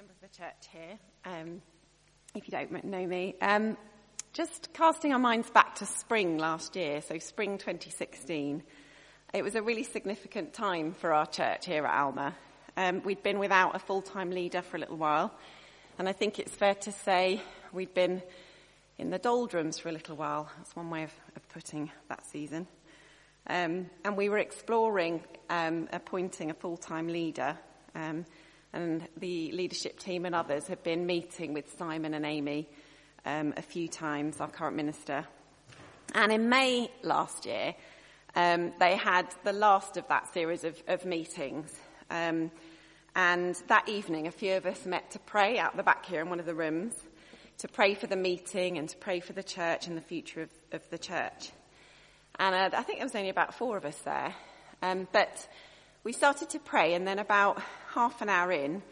member of the church here, if you don't know me. Just casting our minds back to spring last year, so spring 2016, it was a really significant time for our church here at Alma. We'd been without a full-time leader for a little while, and I think it's fair to say we'd been in the doldrums for a little while. That's one way of putting that season. And we were exploring appointing a full-time leader, and the leadership team and others had been meeting with Simon and Amy a few times, our current minister. And in May last year, they had the last of that series of meetings. And that evening, a few of us met to pray out the back here in one of the rooms, to pray for the meeting and to pray for the church and the future of the church. And I think there was only about 4 of us there. But we started to pray, and then about half an hour in,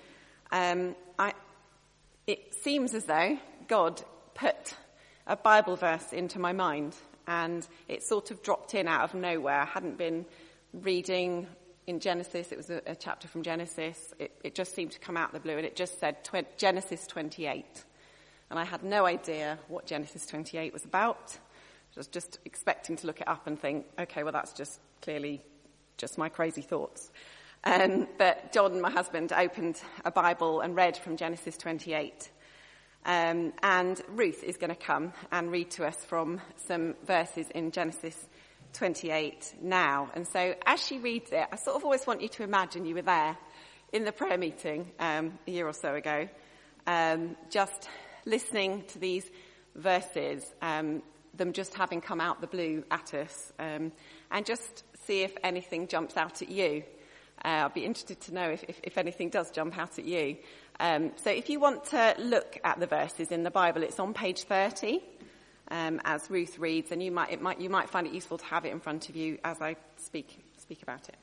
it seems as though God put a Bible verse into my mind, and it sort of dropped in out of nowhere. I hadn't been reading in Genesis. It was a chapter from Genesis. It just seemed to come out of the blue, and it just said Genesis 28. And I had no idea what Genesis 28 was about. I was just expecting to look it up and think, okay, well, that's just clearly just my crazy thoughts. But John, my husband, opened a Bible and read from Genesis 28. And Ruth is going to come and read to us from some verses in Genesis 28 now. And so as she reads it, I sort of always want you to imagine you were there in the prayer meeting a year or so ago, just listening to these verses, them just having come out the blue at us, and just see if anything jumps out at you. I'll be interested to know if anything does jump out at you. So if you want to look at the verses in the Bible, it's on page 30, as Ruth reads, and you might find it useful to have it in front of you as I speak about it.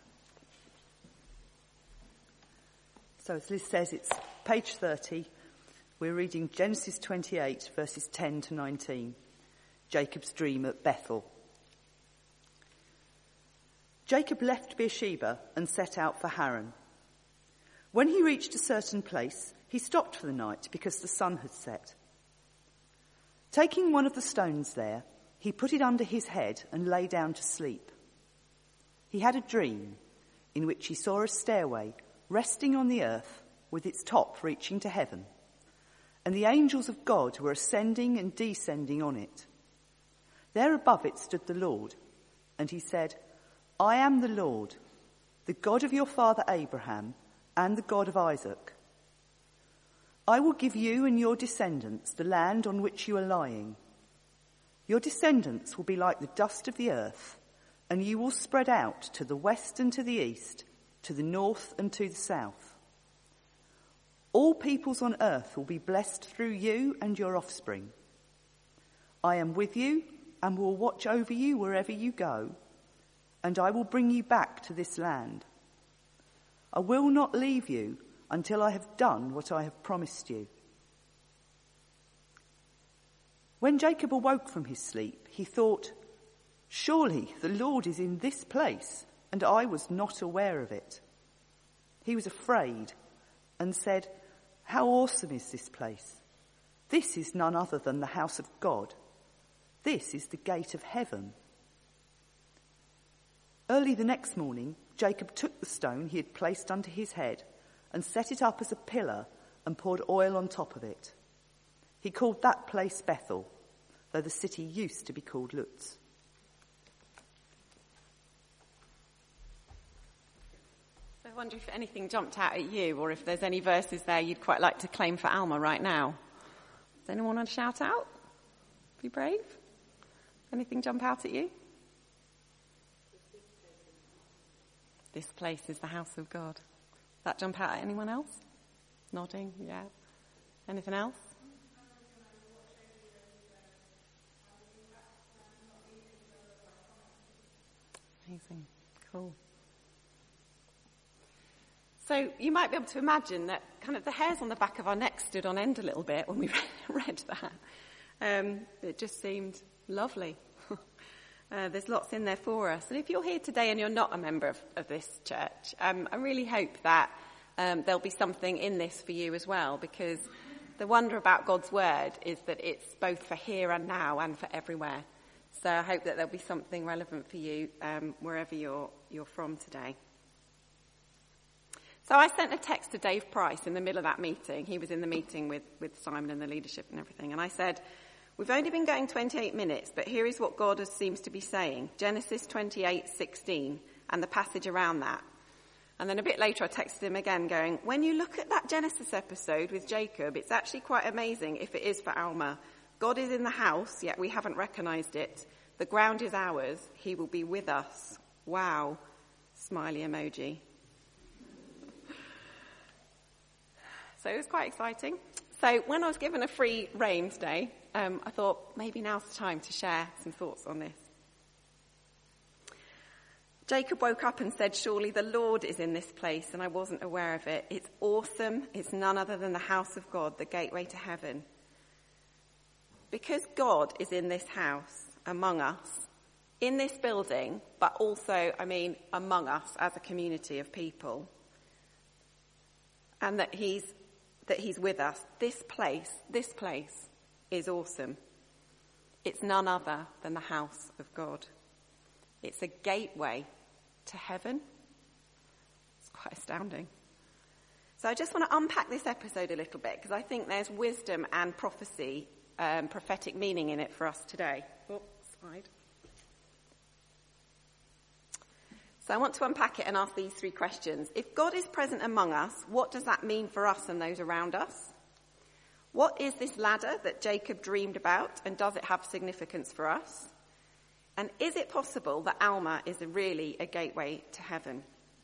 So as Liz says, it's page 30. We're reading Genesis 28, verses 10 to 19. Jacob's dream at Bethel. Jacob left Beersheba and set out for Haran. When he reached a certain place, he stopped for the night because the sun had set. Taking one of the stones there, he put it under his head and lay down to sleep. He had a dream in which he saw a stairway resting on the earth with its top reaching to heaven, and the angels of God were ascending and descending on it. There above it stood the Lord, and he said, I am the Lord, the God of your father Abraham and the God of Isaac. I will give you and your descendants the land on which you are lying. Your descendants will be like the dust of the earth, and you will spread out to the west and to the east, to the north and to the south. All peoples on earth will be blessed through you and your offspring. I am with you and will watch over you wherever you go, and I will bring you back to this land. I will not leave you until I have done what I have promised you. When Jacob awoke from his sleep, he thought, surely the Lord is in this place, and I was not aware of it. He was afraid and said, how awesome is this place? This is none other than the house of God. This is the gate of heaven. Early the next morning, Jacob took the stone he had placed under his head and set it up as a pillar and poured oil on top of it. He called that place Bethel, though the city used to be called Luz. So I wonder if anything jumped out at you, or if there's any verses there you'd quite like to claim for Alma right now. Does anyone want to shout out? Be brave. Anything jump out at you? This place is the house of God. Does that jump out at anyone else? Nodding, yeah. Anything else? Amazing, cool. So you might be able to imagine that kind of the hairs on the back of our neck stood on end a little bit when we read that. It just seemed lovely. There's lots in there for us. And if you're here today and you're not a member of this church, I really hope that there'll be something in this for you as well, because the wonder about God's word is that it's both for here and now and for everywhere. So I hope that there'll be something relevant for you wherever you're from today. So I sent a text to Dave Price in the middle of that meeting. He was in the meeting with Simon and the leadership and everything. And I said, we've only been going 28 minutes, but here is what God seems to be saying. Genesis 28:16 and the passage around that. And then a bit later I texted him again going, when you look at that Genesis episode with Jacob, it's actually quite amazing if it is for Alma. God is in the house, yet we haven't recognized it. The ground is ours. He will be with us. Wow. Smiley emoji. So it was quite exciting. So when I was given a free rein today, I thought maybe now's the time to share some thoughts on this. Jacob woke up and said, surely the Lord is in this place, and I wasn't aware of it. It's awesome. It's none other than the house of God, the gateway to heaven. Because God is in this house, among us, in this building, but also, among us as a community of people, and that he's with us, this place is awesome. It's none other than the house of God. It's a gateway to heaven. It's quite astounding. So I just want to unpack this episode a little bit, because I think there's wisdom and prophecy, prophetic meaning in it for us today. Slide. So I want to unpack it and ask these three questions. If God is present among us, what does that mean for us and those around us? What is this ladder that Jacob dreamed about, and does it have significance for us? And is it possible that Alma is really a gateway to heaven?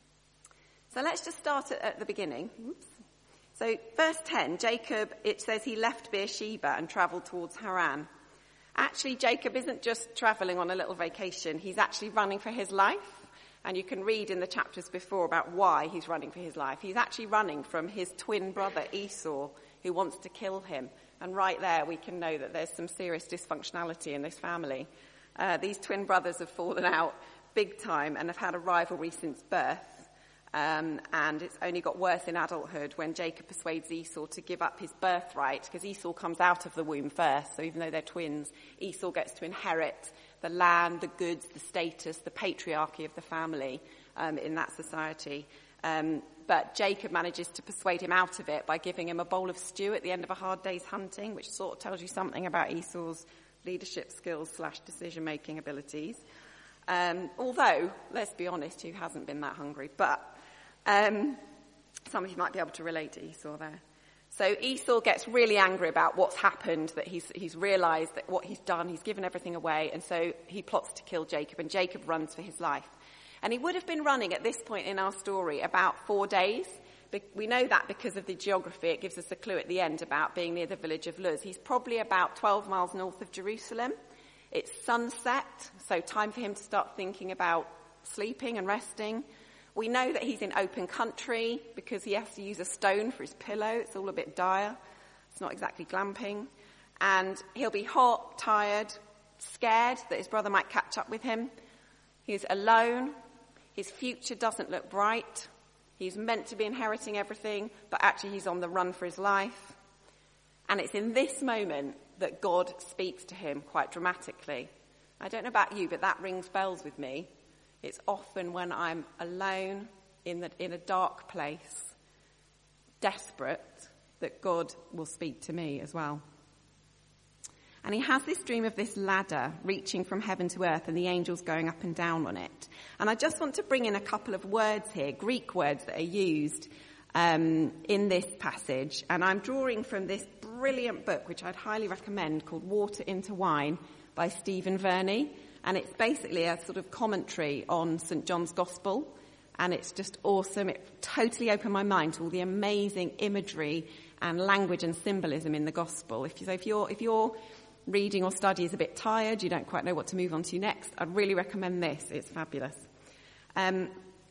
So let's just start at the beginning. Oops. So verse 10, Jacob, it says he left Beersheba and travelled towards Haran. Actually, Jacob isn't just travelling on a little vacation. He's actually running for his life. And you can read in the chapters before about why he's running for his life. He's actually running from his twin brother Esau, who wants to kill him. And right there we can know that there's some serious dysfunctionality in this family. These twin brothers have fallen out big time and have had a rivalry since birth. And it's only got worse in adulthood when Jacob persuades Esau to give up his birthright, because Esau comes out of the womb first. So even though they're twins, Esau gets to inherit the land, the goods, the status, the patriarchy of the family in that society. But Jacob manages to persuade him out of it by giving him a bowl of stew at the end of a hard day's hunting, which sort of tells you something about Esau's leadership skills / decision-making abilities. Although, let's be honest, who hasn't been that hungry? But some of you might be able to relate to Esau there. So Esau gets really angry about what's happened, that he's realised that what he's done, he's given everything away, and so he plots to kill Jacob, and Jacob runs for his life. And he would have been running at this point in our story about 4 days. We know that because of the geography. It gives us a clue at the end about being near the village of Luz. He's probably about 12 miles north of Jerusalem. It's sunset, so time for him to start thinking about sleeping and resting. We know that he's in open country because he has to use a stone for his pillow. It's all a bit dire. It's not exactly glamping. And he'll be hot, tired, scared that his brother might catch up with him. He's alone. His future doesn't look bright. He's meant to be inheriting everything, but actually he's on the run for his life. And it's in this moment that God speaks to him quite dramatically. I don't know about you, but that rings bells with me. It's often when I'm alone in a dark place, desperate, that God will speak to me as well. And he has this dream of this ladder reaching from heaven to earth and the angels going up and down on it. And I just want to bring in a couple of words here, Greek words that are used in this passage. And I'm drawing from this brilliant book, which I'd highly recommend, called Water into Wine by Stephen Verney. And it's basically a sort of commentary on St. John's Gospel. And it's just awesome. It totally opened my mind to all the amazing imagery and language and symbolism in the Gospel. If you're reading or study is a bit tired, you don't quite know what to move on to next, I'd really recommend this. It's fabulous. And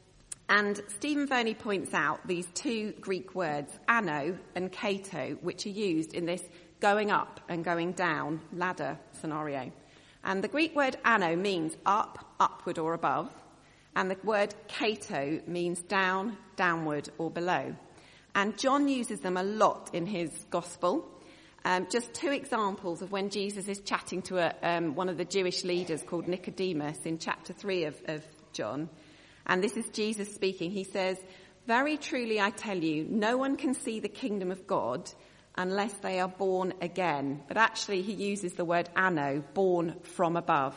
Stephen Verney points out these two Greek words, ano and kato, which are used in this going up and going down ladder scenario. And the Greek word ano means up, upward or above, and the word kato means down, downward or below. And John uses them a lot in his gospel. Just 2 examples of when Jesus is chatting to one of the Jewish leaders called Nicodemus in chapter 3 of John. And this is Jesus speaking. He says, "Very truly I tell you, no one can see the kingdom of God unless they are born again." But actually he uses the word ano, born from above.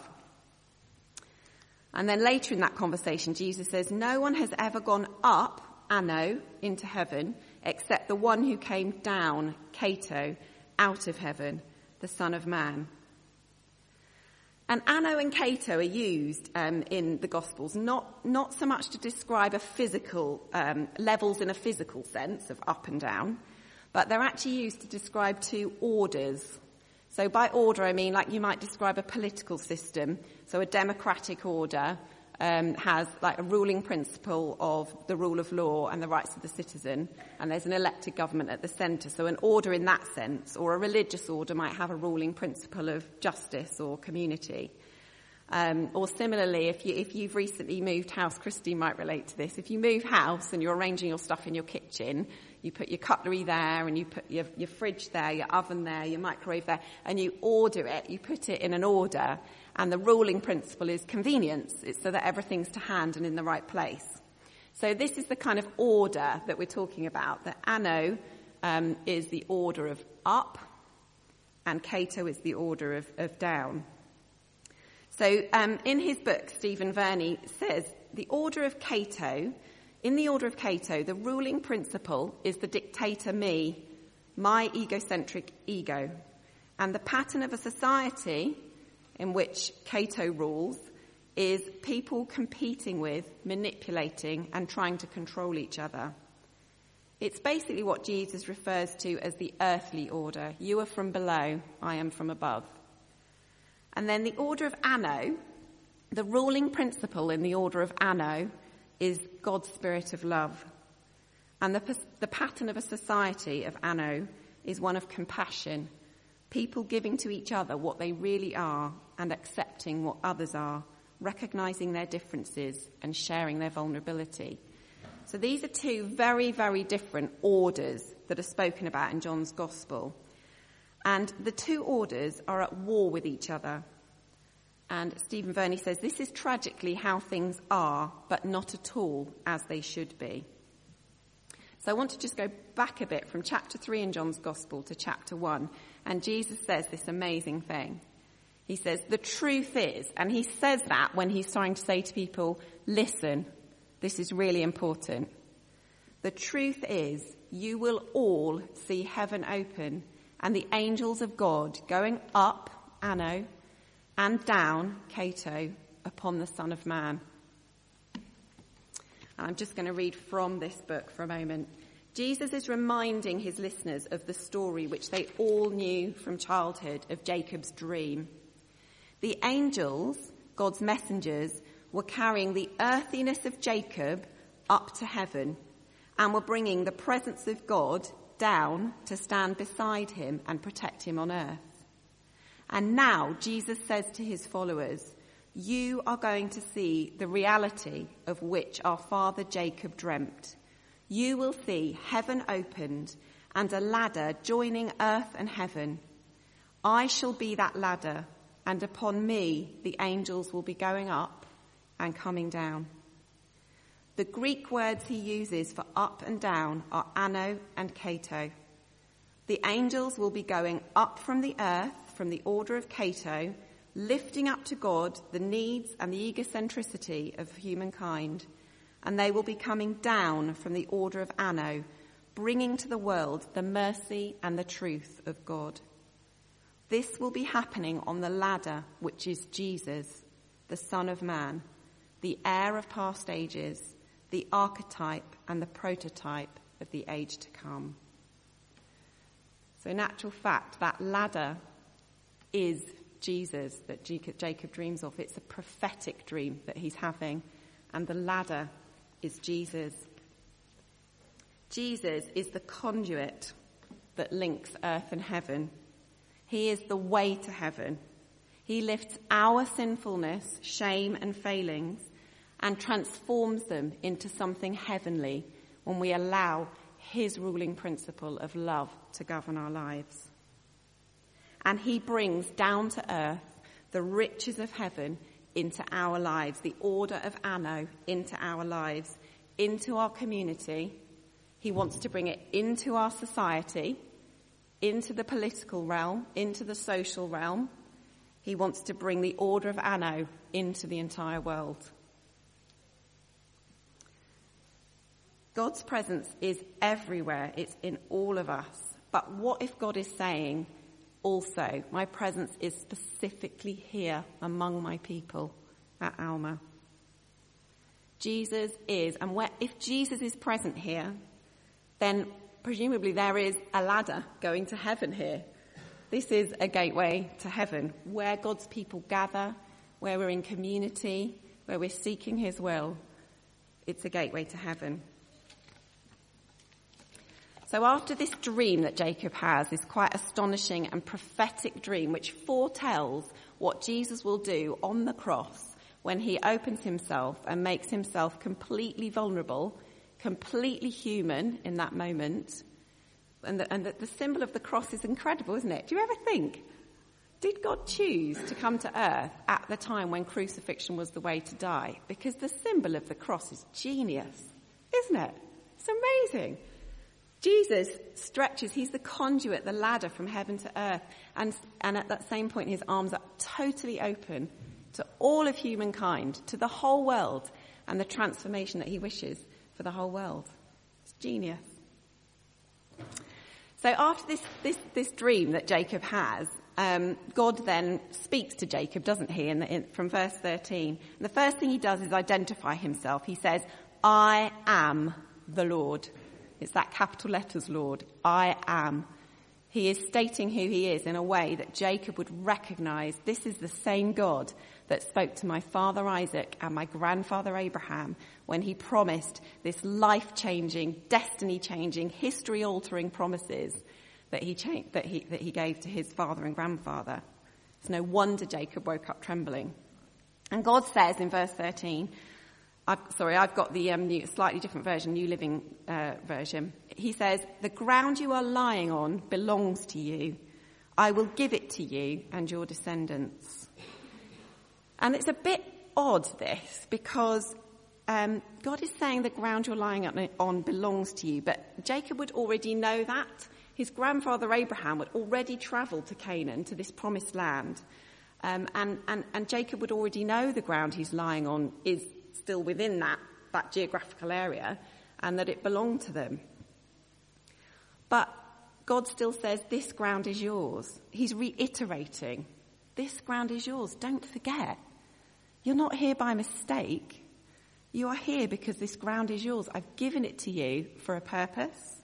And then later in that conversation, Jesus says, "No one has ever gone up, ano, into heaven, except the one who came down, kato, out of heaven, the Son of Man." And ano and kato are used in the Gospels, not so much to describe a physical, levels in a physical sense of up and down, but they're actually used to describe 2 orders. So by order, I mean like you might describe a political system. So a democratic order has like a ruling principle of the rule of law and the rights of the citizen, and there's an elected government at the centre. So an order in that sense, or a religious order might have a ruling principle of justice or community. Or similarly, if you've recently moved house, Christine might relate to this. If you move house and you're arranging your stuff in your kitchen, you put your cutlery there and you put your fridge there, your oven there, your microwave there, and you order it, you put it in an order. And the ruling principle is convenience. It's so that everything's to hand and in the right place. So this is the kind of order that we're talking about. The ano is the order of up, and kato is the order of down. So in his book, Stephen Verney says, in the order of Cato, the ruling principle is the dictator me, my egocentric ego. And the pattern of a society in which Cato rules is people competing with, manipulating, and trying to control each other. It's basically what Jesus refers to as the earthly order. You are from below, I am from above. And then the order of ano, the ruling principle in the order of ano is God's spirit of love. And the pattern of a society of ano is one of compassion, people giving to each other what they really are and accepting what others are, recognizing their differences and sharing their vulnerability. So these are 2 very, very different orders that are spoken about in John's Gospel. And the 2 orders are at war with each other. And Stephen Verney says, this is tragically how things are, but not at all as they should be. So I want to just go back a bit from chapter 3 in John's Gospel to chapter 1. And Jesus says this amazing thing. He says, the truth is, and he says that when he's trying to say to people, listen, this is really important. The truth is, you will all see heaven open and the angels of God going up, ano, and down, kato, upon the Son of Man. I'm just going to read from this book for a moment. Jesus is reminding his listeners of the story which they all knew from childhood of Jacob's dream. The angels, God's messengers, were carrying the earthiness of Jacob up to heaven and were bringing the presence of God down to stand beside him and protect him on earth. And now Jesus says to his followers, you are going to see the reality of which our father Jacob dreamt. You will see heaven opened and a ladder joining earth and heaven. I shall be that ladder, and upon me the angels will be going up and coming down. The Greek words he uses for up and down are ano and kato. The angels will be going up from the earth, from the order of kato, lifting up to God the needs and the egocentricity of humankind, and they will be coming down from the order of ano, bringing to the world the mercy and the truth of God. This will be happening on the ladder, which is Jesus, the Son of Man, the heir of past ages, the archetype and the prototype of the age to come. So in actual fact, that ladder is Jesus that Jacob dreams of. It's a prophetic dream that he's having, and the ladder is Jesus. Jesus is the conduit that links earth and heaven. He is the way to heaven. He lifts our sinfulness, shame and failings and transforms them into something heavenly when we allow his ruling principle of love to govern our lives. And he brings down to earth the riches of heaven into our lives, the order of Anno into our lives, into our community. He wants to bring it into our society, into the political realm, into the social realm. He wants to bring the order of Anno into the entire world. God's presence is everywhere. It's in all of us. But what if God is saying, also, my presence is specifically here among my people at Alma? Jesus is, and if Jesus is present here, then presumably there is a ladder going to heaven here. This is a gateway to heaven, where God's people gather, where we're in community, where we're seeking his will. It's a gateway to heaven. So after this dream that Jacob has, this quite astonishing and prophetic dream, which foretells what Jesus will do on the cross when he opens himself and makes himself completely vulnerable, completely human in that moment. And the symbol of the cross is incredible, isn't it? Do you ever think, did God choose to come to earth at the time when crucifixion was the way to die? Because the symbol of the cross is genius, isn't it? It's amazing. Jesus stretches, he's the conduit, the ladder from heaven to earth. And at that same point, his arms are totally open to all of humankind, to the whole world, and the transformation that he wishes for the whole world. It's genius. So after this dream that Jacob has, God then speaks to Jacob, doesn't he, from verse 13. And the first thing he does is identify himself. He says, I am the Lord. It's that capital letters Lord. I am. He is stating who he is in a way that Jacob would recognize this is the same God that spoke to my father Isaac and my grandfather Abraham when he promised this life-changing, destiny-changing, history-altering promises that he gave to his father and grandfather. It's no wonder Jacob woke up trembling. And God says in verse 13, I've got the slightly different version, New Living Version. He says, the ground you are lying on belongs to you. I will give it to you and your descendants. And it's a bit odd, this, because God is saying the ground you're lying on belongs to you. But Jacob would already know that. His grandfather Abraham would already travel to Canaan, to this promised land. And Jacob would already know the ground he's lying on is still within that geographical area, and that it belonged to them. But God still says, this ground is yours. He's reiterating, this ground is yours. Don't forget. You're not here by mistake. You are here because this ground is yours. I've given it to you for a purpose.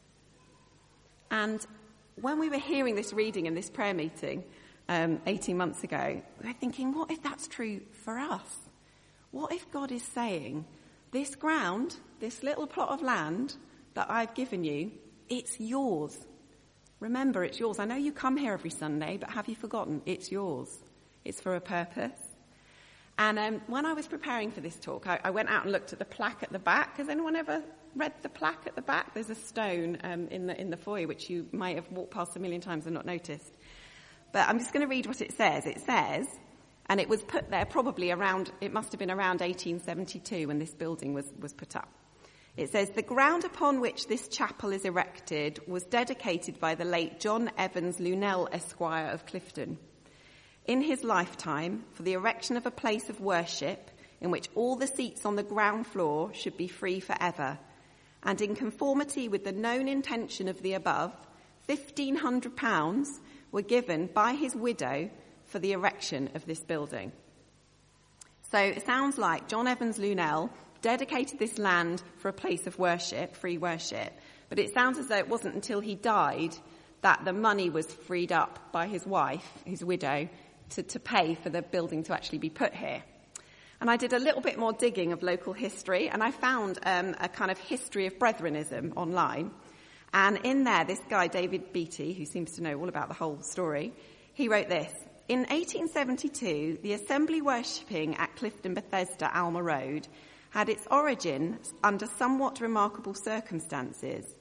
And when we were hearing this reading in this prayer meeting 18 months ago, we were thinking, what if that's true for us? What if God is saying, this ground, this little plot of land that I've given you, it's yours. Remember, it's yours. I know you come here every Sunday, but have you forgotten? It's yours. It's for a purpose. And when I was preparing for this talk, I went out and looked at the plaque at the back. Has anyone ever read the plaque at the back? There's a stone in the foyer, which you might have walked past a million times and not noticed. But I'm just going to read what it says. It says, and it was put there probably it must have been around 1872 when this building was put up. It says, the ground upon which this chapel is erected was dedicated by the late John Evans Lunell, Esquire of Clifton. In his lifetime, for the erection of a place of worship in which all the seats on the ground floor should be free forever, and in conformity with the known intention of the above, £1,500 were given by his widow for the erection of this building. So it sounds like John Evans Lunell dedicated this land for a place of worship, free worship, but it sounds as though it wasn't until he died that the money was freed up by his wife, his widow, to pay for the building to actually be put here. And I did a little bit more digging of local history, and I found a kind of history of Brethren-ism online. And in there, this guy, David Beattie, who seems to know all about the whole story, he wrote this. In 1872, the assembly worshipping at Clifton Bethesda, Alma Road, had its origin under somewhat remarkable circumstances.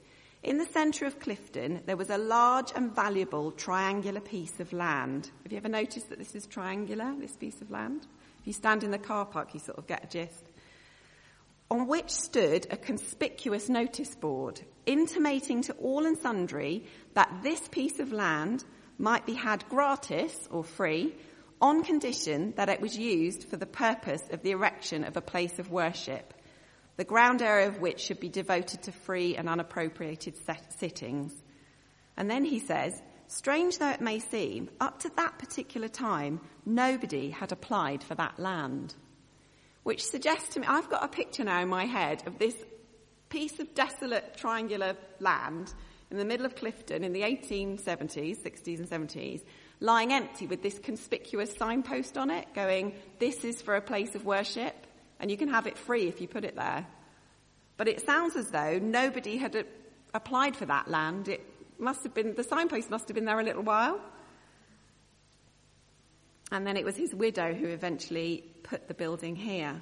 In the centre of Clifton, there was a large and valuable triangular piece of land. Have you ever noticed that this is triangular, this piece of land? If you stand in the car park, you sort of get a gist. On which stood a conspicuous notice board, intimating to all and sundry that this piece of land might be had gratis or free, on condition that it was used for the purpose of the erection of a place of worship, the ground area of which should be devoted to free and unappropriated sittings. And then he says, strange though it may seem, up to that particular time, nobody had applied for that land. Which suggests to me, I've got a picture now in my head of this piece of desolate triangular land in the middle of Clifton in the 1870s, 60s and 70s, lying empty with this conspicuous signpost on it going, this is for a place of worship, and you can have it free if you put it there. But it sounds as though nobody had applied for that land. It must have been, the signpost must have been there a little while. And then it was his widow who eventually put the building here.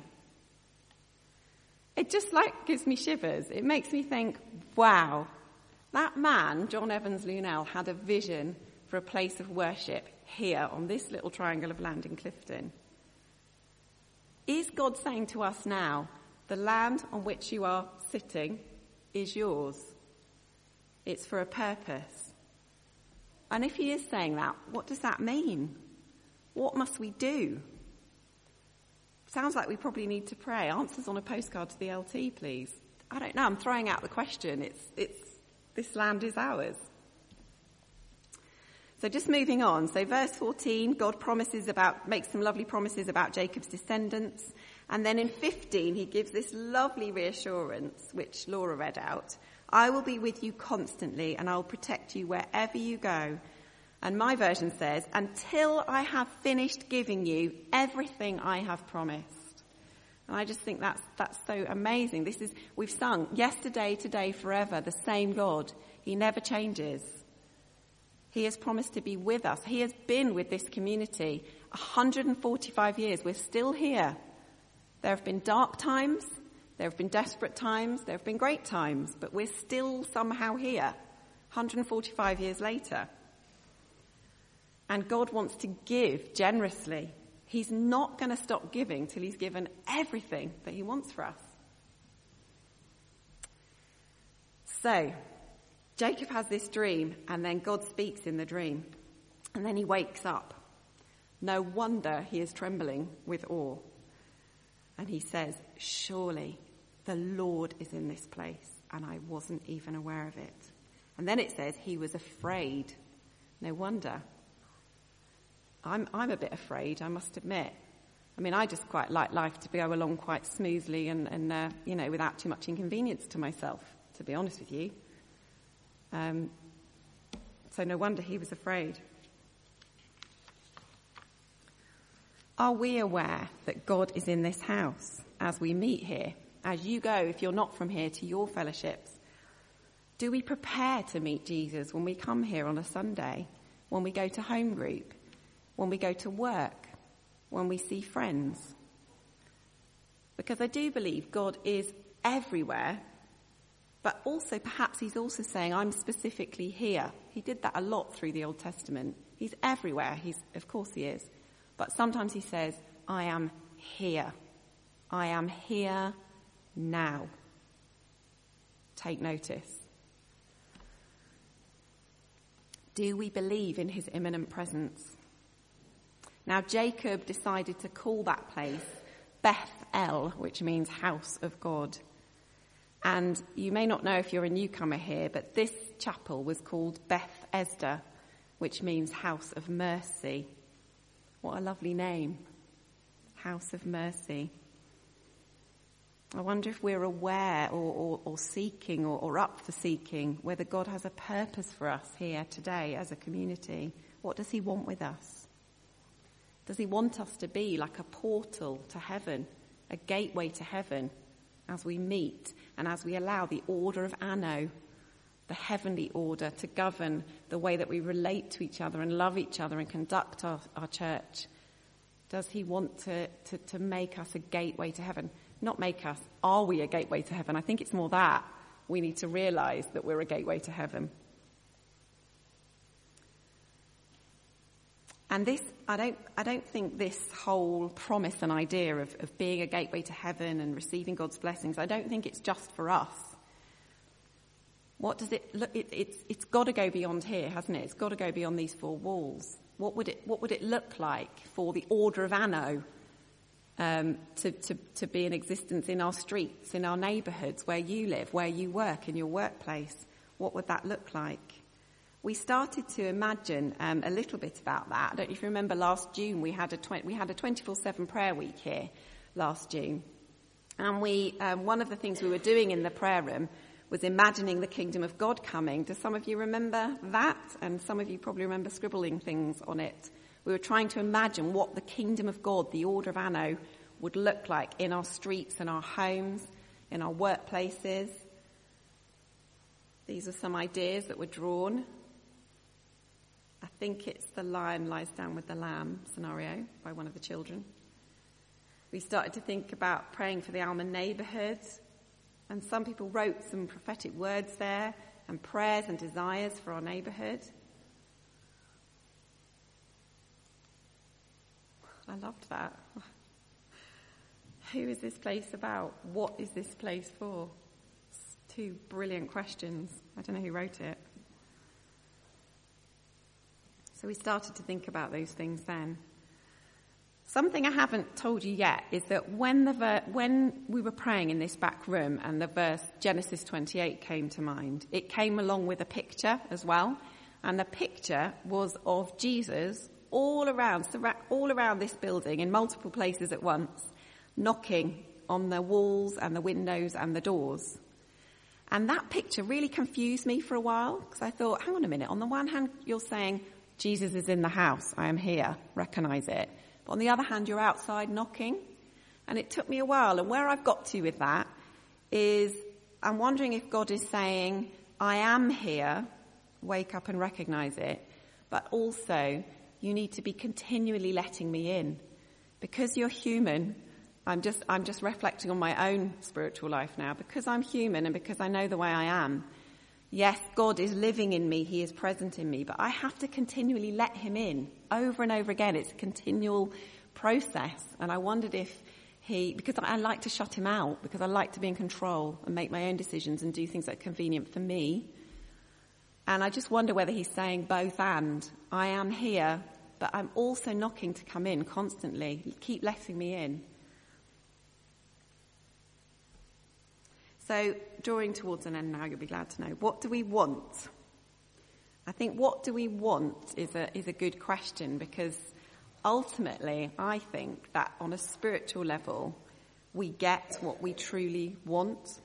It just gives me shivers. It makes me think, wow, that man, John Evans Lunell, had a vision for a place of worship here on this little triangle of land in Clifton. Is God saying to us now, the land on which you are sitting is yours? It's for a purpose. And if he is saying that, what does that mean? What must we do? Sounds like we probably need to pray. Answers on a postcard to the LT, please. I don't know. I'm throwing out the question. It's this land is ours. So just moving on. So verse 14, God makes some lovely promises about Jacob's descendants. And then in 15, he gives this lovely reassurance, which Laura read out. I will be with you constantly and I will protect you wherever you go. And my version says, until I have finished giving you everything I have promised. And I just think that's so amazing. We've sung yesterday, today, forever, the same God. He never changes. He has promised to be with us. He has been with this community 145 years. We're still here. There have been dark times. There have been desperate times. There have been great times. But we're still somehow here, 145 years later. And God wants to give generously. He's not going to stop giving till he's given everything that he wants for us. So, Jacob has this dream, and then God speaks in the dream. And then he wakes up. No wonder he is trembling with awe. And he says, surely the Lord is in this place, and I wasn't even aware of it. And then it says he was afraid. No wonder. I'm a bit afraid, I must admit. I mean, I just quite like life to go along quite smoothly and without too much inconvenience to myself, to be honest with you. So no wonder he was afraid. Are we aware that God is in this house as we meet here, as you go, if you're not from here, to your fellowships? Do we prepare to meet Jesus when we come here on a Sunday, when we go to home group, when we go to work, when we see friends? Because I do believe God is everywhere, but also perhaps he's also saying, I'm specifically here. He did that a lot through the Old Testament. He's everywhere. Of course he is. But sometimes he says, I am here. I am here now. Take notice. Do we believe in his imminent presence? Now, Jacob decided to call that place Beth-El, which means house of God. And you may not know if you're a newcomer here, but this chapel was called Beth-Esda, which means house of mercy. What a lovely name. House of mercy. I wonder if we're aware or seeking or up for seeking whether God has a purpose for us here today as a community. What does he want with us? Does he want us to be like a portal to heaven, a gateway to heaven, as we meet and as we allow the order of Anno, the heavenly order, to govern the way that we relate to each other and love each other and conduct our church? Does he want to make us a gateway to heaven? Not make us, are we a gateway to heaven? I think it's more that. we need to realise that we're a gateway to heaven. And this, I don't think this whole promise and idea of being a gateway to heaven and receiving God's blessings, I don't think it's just for us. What does it look? It's got to go beyond here, hasn't it? It's got to go beyond these four walls. What would it look like for the order of Anno to be in existence in our streets, in our neighbourhoods, where you live, where you work, in your workplace? What would that look like? We started to imagine a little bit about that. I don't know if you remember last June we had a 24/7 prayer week here last June, and one of the things we were doing in the prayer room was imagining the kingdom of God coming. Do some of you remember that? And some of you probably remember scribbling things on it. We were trying to imagine what the kingdom of God, the order of Anno, would look like in our streets, in our homes, in our workplaces. These are some ideas that were drawn. I think it's the lion lies down with the lamb scenario by one of the children. We started to think about praying for the Almond neighbourhood, and some people wrote some prophetic words there and prayers and desires for our neighbourhood. I loved that. Who is this place about? What is this place for? It's two brilliant questions. I don't know who wrote it. So we started to think about those things then. Something I haven't told you yet is that when we were praying in this back room and the verse Genesis 28 came to mind, it came along with a picture as well. And the picture was of Jesus all around this building in multiple places at once, knocking on the walls and the windows and the doors. And that picture really confused me for a while, because I thought, hang on a minute, on the one hand you're saying, Jesus is in the house, I am here, recognise it. But on the other hand, you're outside knocking. And it took me a while. And where I've got to with that is I'm wondering if God is saying, I am here, wake up and recognise it. But also, you need to be continually letting me in. Because you're human, I'm just reflecting on my own spiritual life now. Because I'm human and because I know the way I am, yes, God is living in me, he is present in me, but I have to continually let him in over and over again. It's a continual process. And I wondered if because I like to shut him out, because I like to be in control and make my own decisions and do things that are convenient for me. And I just wonder whether he's saying both and. I am here, but I'm also knocking to come in constantly. Keep letting me in. So, drawing towards an end now, you'll be glad to know. What do we want? I think what do we want is a good question, because ultimately, I think that on a spiritual level, we get what we truly want.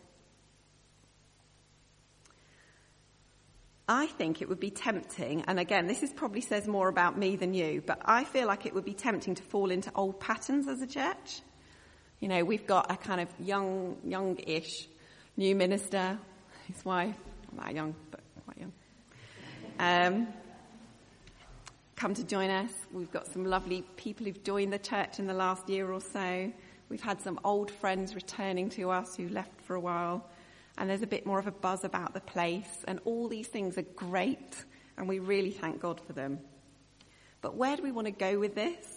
I think it would be tempting, and again, this probably says more about me than you, but I feel like it would be tempting to fall into old patterns as a church. You know, we've got a kind of young-ish new minister, his wife, not that young, but quite young, come to join us. We've got some lovely people who've joined the church in the last year or so. We've had some old friends returning to us who left for a while. And there's a bit more of a buzz about the place. And all these things are great, and we really thank God for them. But where do we want to go with this?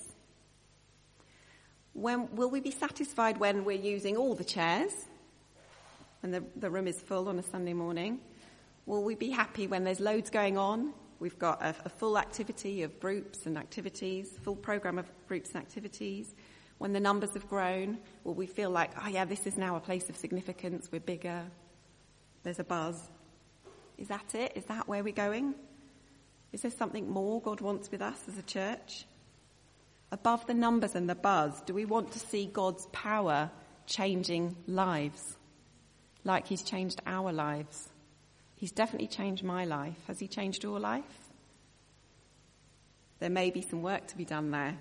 Will we be satisfied when we're using all the chairs and the room is full on a Sunday morning? Will we be happy when there's loads going on? We've got a full activity of groups and activities, full program of groups and activities. When the numbers have grown, will we feel like, oh yeah, this is now a place of significance, we're bigger, there's a buzz? Is that it? Is that where we're going? Is there something more God wants with us as a church? Above the numbers and the buzz, do we want to see God's power changing lives? Like he's changed our lives. He's definitely changed my life. Has he changed your life? There may be some work to be done there.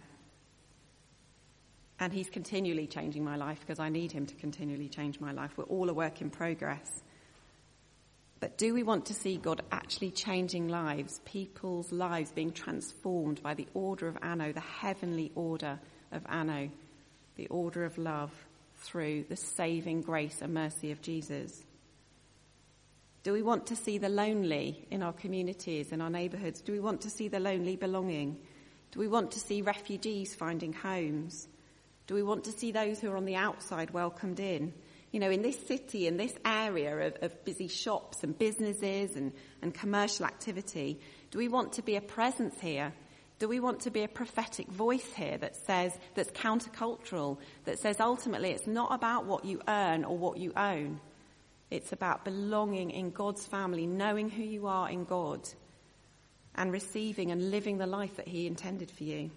And he's continually changing my life because I need him to continually change my life. We're all a work in progress. But do we want to see God actually changing lives, people's lives being transformed by the order of Anno, the heavenly order of Anno, the order of love through the saving grace and mercy of Jesus? Do we want to see the lonely in our communities, in our neighbourhoods? Do we want to see the lonely belonging? Do we want to see refugees finding homes? Do we want to see those who are on the outside welcomed in? You know, in this city, in this area of busy shops and businesses and commercial activity, do we want to be a presence here? Do we want to be a prophetic voice here that's countercultural, that says ultimately it's not about what you earn or what you own. It's about belonging in God's family, knowing who you are in God, and receiving and living the life that he intended for you.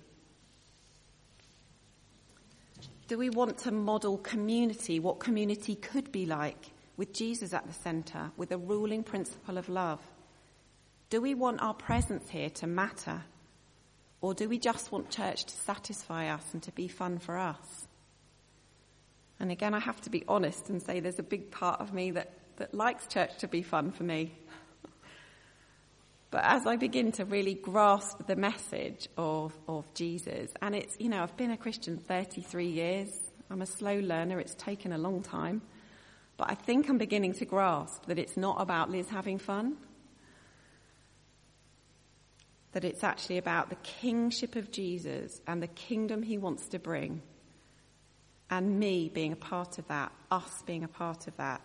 Do we want to model community, what community could be like, with Jesus at the centre, with a ruling principle of love? Do we want our presence here to matter? Or do we just want church to satisfy us and to be fun for us? And again, I have to be honest and say there's a big part of me that likes church to be fun for me. But as I begin to really grasp the message of Jesus, and it's, you know, I've been a Christian 33 years. I'm a slow learner. It's taken a long time. But I think I'm beginning to grasp that it's not about Liz having fun. That it's actually about the kingship of Jesus and the kingdom he wants to bring. And me being a part of that, us being a part of that.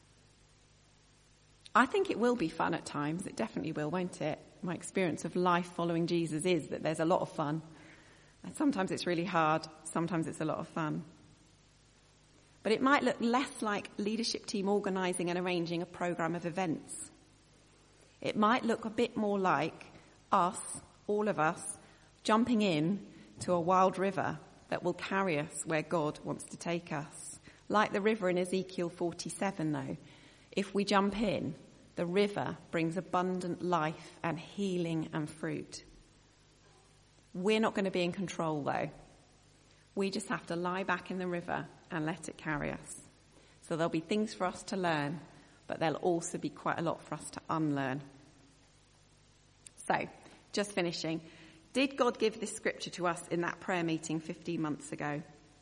I think it will be fun at times. It definitely will, won't it? My experience of life following Jesus is that there's a lot of fun. And sometimes it's really hard. Sometimes it's a lot of fun. But it might look less like leadership team organising and arranging a programme of events. It might look a bit more like us, all of us, jumping in to a wild river that will carry us where God wants to take us. Like the river in Ezekiel 47, though. If we jump in, the river brings abundant life and healing and fruit. We're not going to be in control, though. We just have to lie back in the river and let it carry us. So there'll be things for us to learn, but there'll also be quite a lot for us to unlearn. So, just finishing. Did God give this scripture to us in that prayer meeting 15 months ago?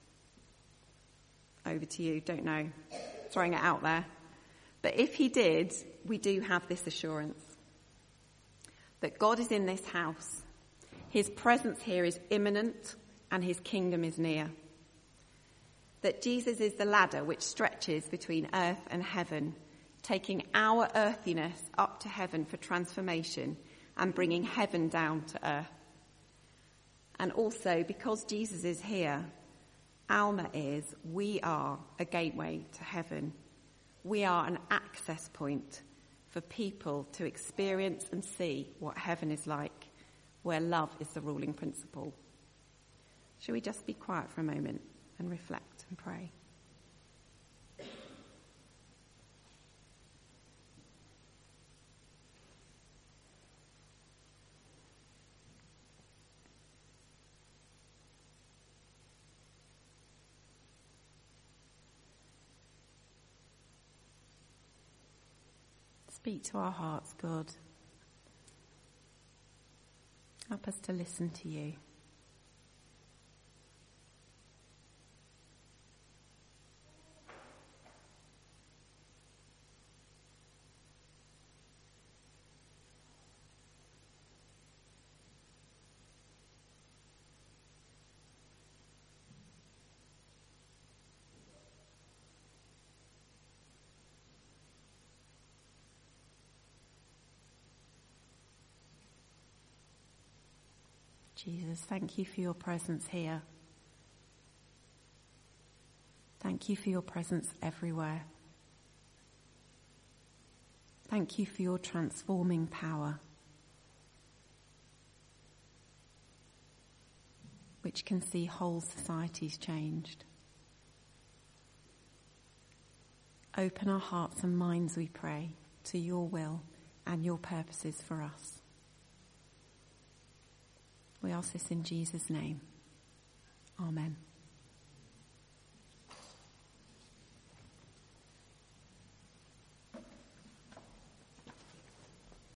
Over to you, don't know. Throwing it out there. But if he did, we do have this assurance that God is in this house. His presence here is imminent and his kingdom is near. That Jesus is the ladder which stretches between earth and heaven, taking our earthiness up to heaven for transformation and bringing heaven down to earth. And also, because Jesus is here, Alma is, we are a gateway to heaven. We are an access point for people to experience and see what heaven is like, where love is the ruling principle. Shall we just be quiet for a moment and reflect and pray? Speak to our hearts, God. Help us to listen to you. Jesus, thank you for your presence here. Thank you for your presence everywhere. Thank you for your transforming power, which can see whole societies changed. Open our hearts and minds, we pray, to your will and your purposes for us. We ask this in Jesus' name. Amen.